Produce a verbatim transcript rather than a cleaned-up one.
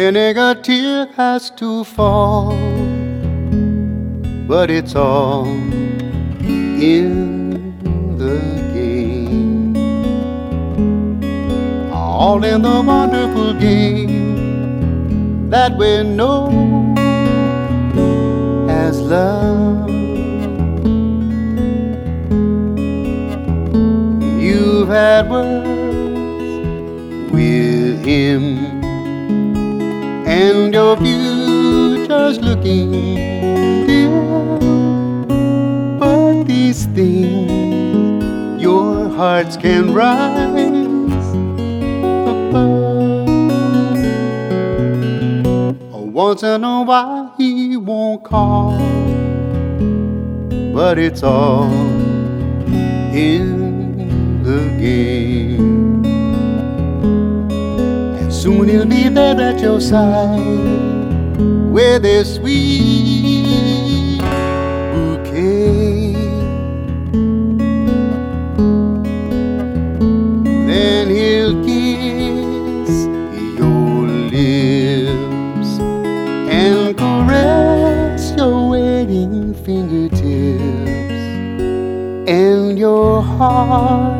Many a tear has to fall, but it's all in the game, all in the wonderful game that we know as love. You've had words with him, and your future's looking dim. But these things your hearts can rise above. Once in a while he won't call, but it's all in the game. Soon he'll be there at your side with a sweet bouquet. Then he'll kiss your lips and caress your waiting fingertips, and your heart